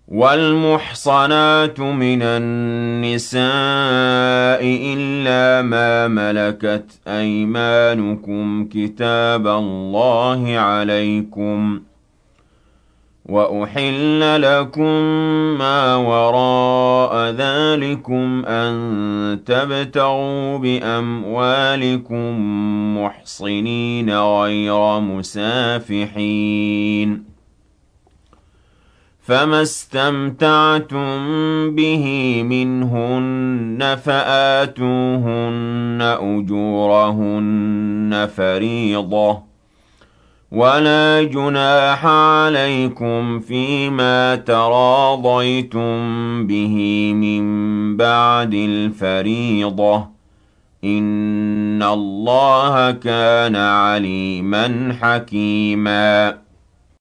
وَالْمُحْصَنَاتُ مِنَ النِّسَاءِ إِلَّا مَا مَلَكَتْ أَيْمَانُكُمْ ۖ كِتَابَ اللَّهِ عَلَيْكُمْ ۚ وَأُحِلَّ لَكُم مَّا وَرَاءَ ذَٰلِكُمْ أَن تَبْتَغُوا بِأَمْوَالِكُم مُّحْصِنِينَ غَيْرَ مُسَافِحِينَ ۚ فَمَا اسْتَمْتَعْتُم بِهِ مِنْهُنَّ فَآتُوهُنَّ أُجُورَهُنَّ فَرِيضَةً ۚ وَلَا جُنَاحَ عَلَيْكُمْ فِيمَا تَرَاضَيْتُم بِهِ مِن بَعْدِ الْفَرِيضَةِ ۚ إِنَّ اللَّهَ كَانَ عَلِيمًا حَكِيمًا